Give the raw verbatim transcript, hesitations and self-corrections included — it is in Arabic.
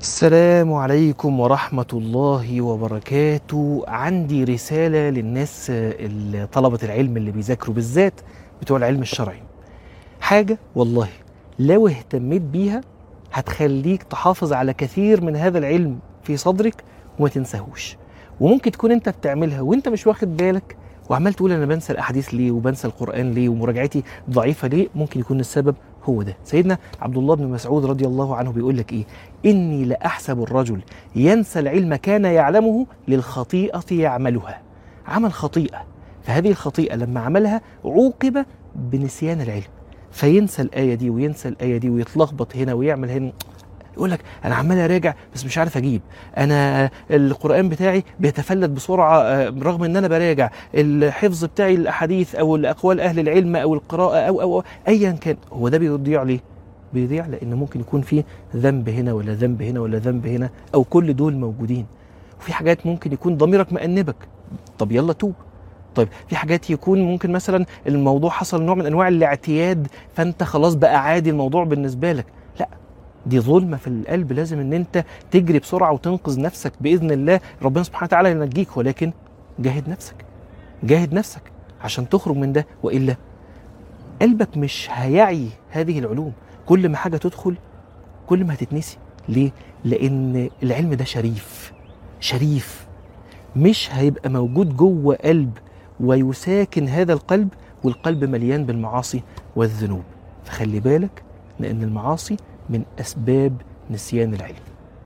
السلام عليكم ورحمة الله وبركاته. عندي رسالة للناس ال- طلبة العلم اللي بيذاكروا بالذات بتوع العلم الشرعي. حاجة والله لو اهتميت بيها هتخليك تحافظ على كثير من هذا العلم في صدرك وما تنساهوش. وممكن تكون انت بتعملها وانت مش واخد بالك وعمال تقول انا بنسى الاحاديث ليه وبنسى القرآن ليه ومراجعتي ضعيفة ليه. ممكن يكون السبب هو ده. سيدنا عبد الله بن مسعود رضي الله عنه بيقول لك ايه؟ اني لاحسب الرجل ينسى العلم كان يعلمه للخطيئة يعملها. عمل خطيئة، فهذه الخطيئة لما عملها عوقب بنسيان العلم، فينسى الآية دي وينسى الآية دي ويتلخبط هنا ويعمل هنا. يقول لك انا عمال اراجع بس مش عارف اجيب، انا القرآن بتاعي بيتفلت بسرعة رغم ان انا براجع، الحفظ بتاعي الاحاديث او الاقوال اهل العلم او القراءة او او, أو ايا كان. هو ده بيضيع ليه؟ بيضيع لان ممكن يكون فيه ذنب هنا ولا ذنب هنا ولا ذنب هنا او كل دول موجودين. وفي حاجات ممكن يكون ضميرك مأنبك، طب يلا توب. طيب في حاجات يكون ممكن مثلا الموضوع حصل نوع من انواع الاعتياد فانت خلاص بقى عادي الموضوع بالنسبة لك. لا، دي ظلمة في القلب، لازم ان انت تجري بسرعة وتنقذ نفسك بإذن الله. ربنا سبحانه وتعالى ينجيك، ولكن جاهد نفسك، جاهد نفسك عشان تخرج من ده، وإلا قلبك مش هيعي هذه العلوم. كل ما حاجة تدخل كل ما هتتنسي. ليه؟ لأن العلم ده شريف، شريف مش هيبقى موجود جوه قلب ويساكن هذا القلب والقلب مليان بالمعاصي والذنوب. فخلي بالك، لأن المعاصي من أسباب نسيان العلم.